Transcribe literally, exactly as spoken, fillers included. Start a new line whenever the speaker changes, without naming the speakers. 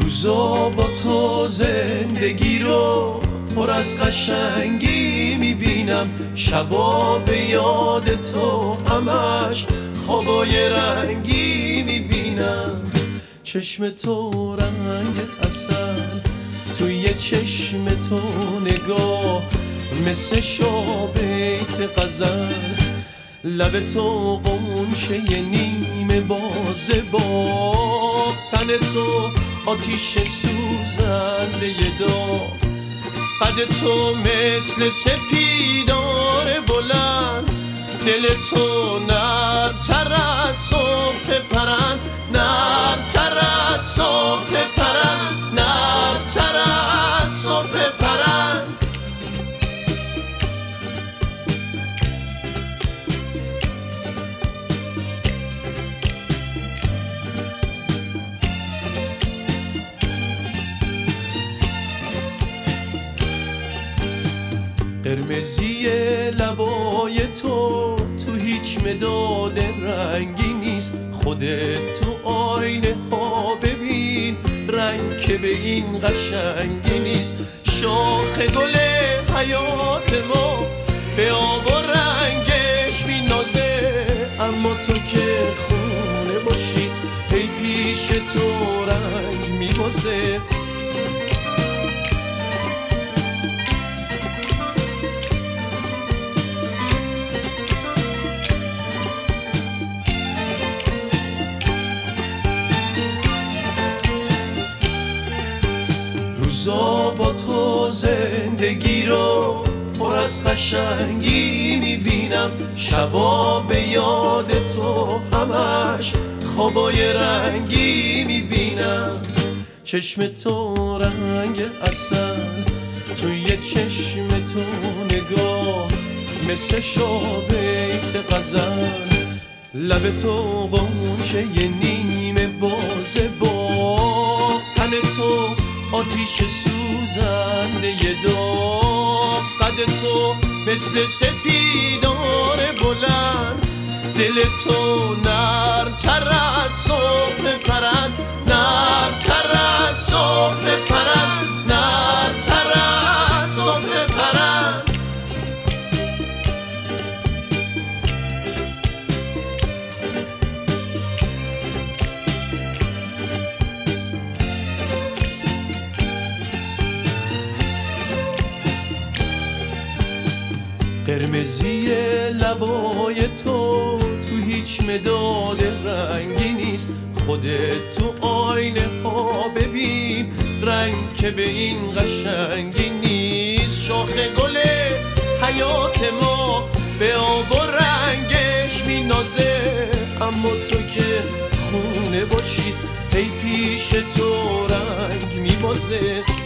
روزا با تو زندگی رو پر از قشنگی میبینم، شبا به یاد تو همش خوابای رنگی میبینم. چشم تو رنگ عسل، توی چشم تو نگاه مثل شابیت غزل، لب تو قنچه نیمه بازه با تن تو آتیش سوزنده داغ، قد تو مثل سپیدار بلند، دل تو نرم‌تر از صبح پرند، نرم‌تر از صبح پرند، نرم‌تر از صبح پرند. قرمزی لبای تو تو هیچ مداد رنگی نیست، خودت تو آینه ها ببین رنگ که به این قشنگی نیست. شاخ گل حیات ما به آب و رنگش مینازه، اما تو که خونه باشی ای پیش تو رنگ میبازه. روزا با تو زندگی رو پر از قشنگی میبینم، شبا به یاد تو همش خوابای رنگی میبینم. چشم تو رنگ عسل، توی چشم تو نگاه مثل شابیت غزل، لب تو قنچه نیمه بازه با تن تو آتیش سوزنده داغ، قد تو مثل سپیدار بلند، دل تو نرم‌تر از صبح پرند، نرم‌تر از صبح پرند، نرم‌تر از صبح پرند. قرمزی لبای تو تو هیچ مداد رنگی نیست، خودت تو آینه ها ببین رنگ که به این قشنگی نیست. شاخ گل حیات ما به آب و رنگش مینازه، اما تو که خونه باشی ای پیش تو رنگ میبازه.